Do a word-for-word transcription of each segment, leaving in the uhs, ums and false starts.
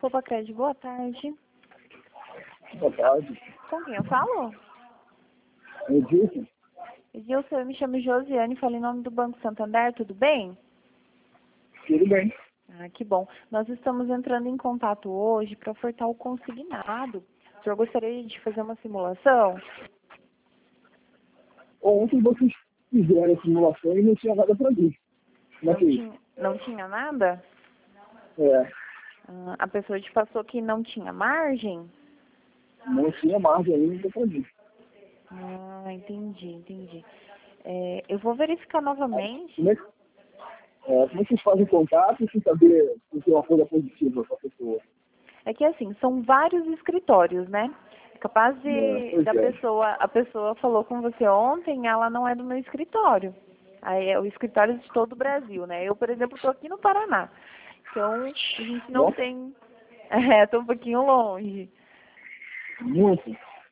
Copa Crédito, boa tarde. Boa tarde. Com quem eu falo? Edilson? Edilson, eu me chamo Josiane, falo em nome do Banco Santander, tudo bem? Tudo bem. Ah, que bom. Nós estamos entrando em contato hoje para ofertar o consignado. O senhor gostaria de fazer uma simulação? Ontem vocês fizeram a simulação e não tinha nada para mim. Não Mas, tinha, não tinha nada? é, Ah, a pessoa te passou que não tinha margem? não tinha margem ainda para mim. Ah, entendi, entendi. É, eu vou verificar novamente. Como é, que, é, como é que vocês fazem contato sem saber se tem uma coisa positiva para a pessoa? É que assim, são vários escritórios, né? É capaz É, de pois da é. pessoa, a pessoa falou com você ontem, ela não é do meu escritório. Aí é o escritório de todo o Brasil, né? Eu, por exemplo, estou aqui no Paraná. Então, a gente não Nossa, tem. É, estou um pouquinho longe. muito.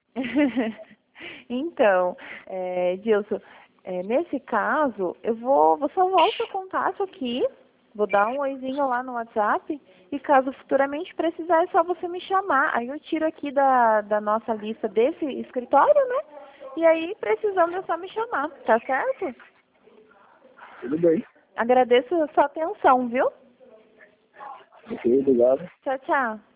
Então, é, Dilson, é, nesse caso, eu vou, vou salvar o seu contato aqui, vou dar um oizinho lá no WhatsApp, e caso futuramente precisar, é só você me chamar. Aí eu tiro aqui da, da nossa lista desse escritório, né? E aí, precisando, é só me chamar, tá certo? Tudo bem. Agradeço a sua atenção, viu? Ok, obrigado. Tchau, tchau.